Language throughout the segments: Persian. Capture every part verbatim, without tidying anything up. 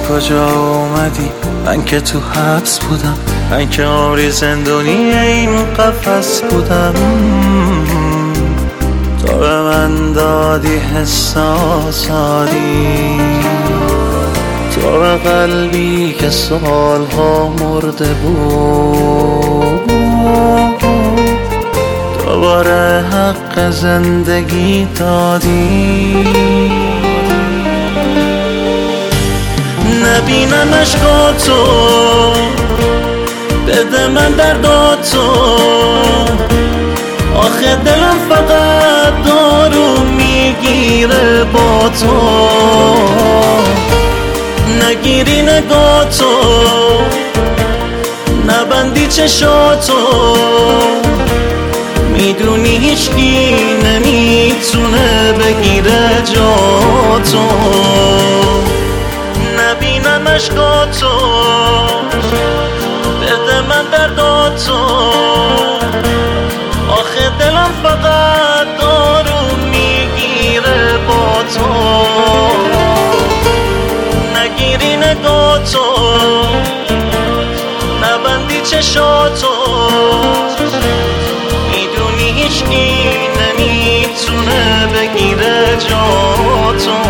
کجا اومدی؟ من که تو حبس بودم، من که عمری زندونی این قفس بودم. تو به من دادی حساساتی، تو به قلبی که سالها مرده بود دوباره حق زندگی دادی. نبینم عشقاتو، بده من درداتو، آخه دلم فقط دارو میگیره با تو. نگیری نگاتو، نبندی چشاتو، میدونی هیچکی نمیتونه بگیره جاتو. نبینم عشقاتو، بده من درداتو، آخه دلم فقط دارو میگیره با تو. نگیری نگاتو، نبندی چشاتو، میدونی هیچکی نمیتونه بگیره جاتو.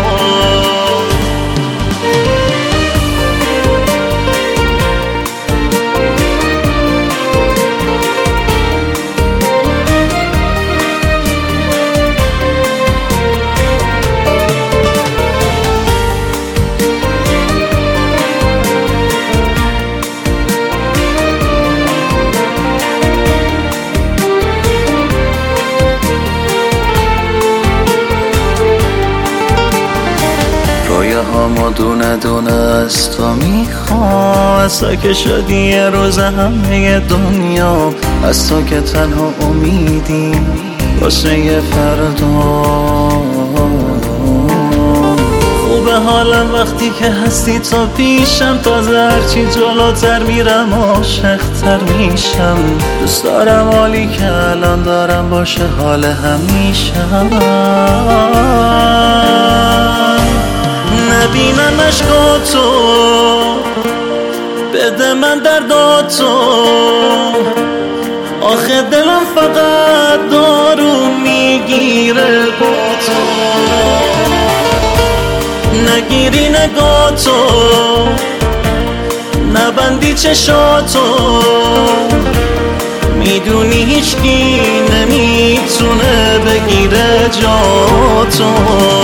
همو دونه دونه از تو میخوام، از تو که شدی یه روز همه دنیا، از تو که تنها امیدیم واسه یه فردا. خوبه حالم وقتی که هستی تو پیشم، تازه هرچی جلوتر میرم عاشق‌تر میشم. دوست دارم حالی که الان دارم باشه حال همیشم. نبینم عشقاتو، بده من درداتو، آخه دلم فقط دارو میگیره با تو. نگیری نگاتو، نبندی چشاتو، میدونی هیچکی نمیتونه بگیره جاتو.